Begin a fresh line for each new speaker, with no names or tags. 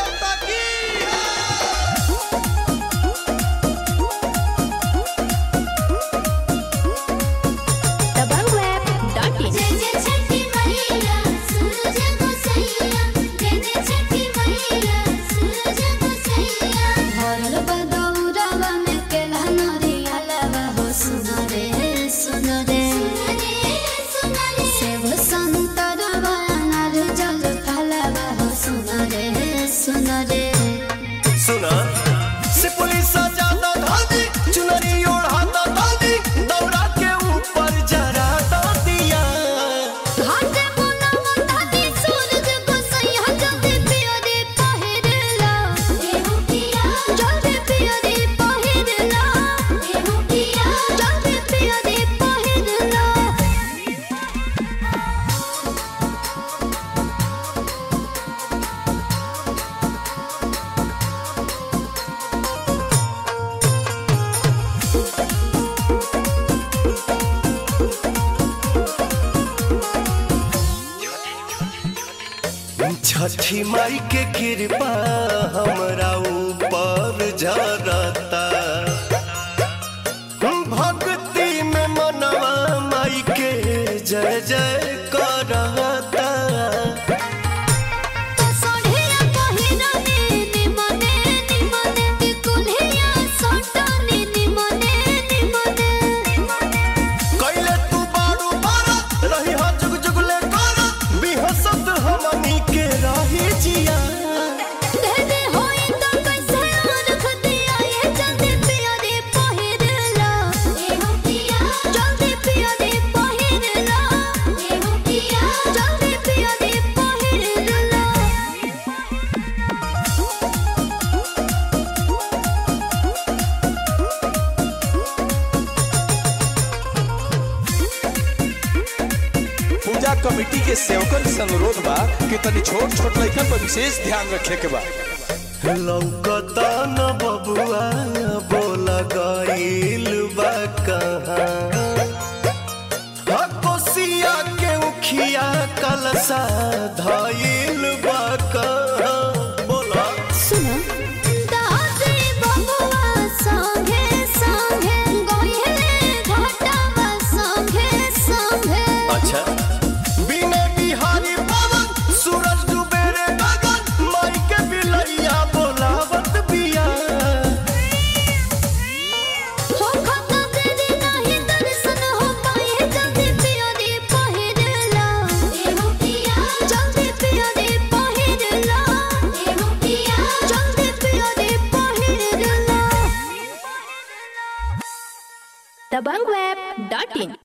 छठी माई के कृपा हमरा ऊपर झरता, भक्ति में मनवा माई के जय जय करता।
पूजा कमेटी के सेवकन से अनुरोध बा कि तनी छोट छोट लइकन पर विशेष ध्यान रखे के बा।
लौकता न बबुआ बोला गइल बा कहाँ, कोसिया के उखिया कलसा धइल बा कहाँ। बोला
सुनो दादी बबुआ संगे संगे गइले घाटवा संगे संगे।
अच्छा
Dabangweb.in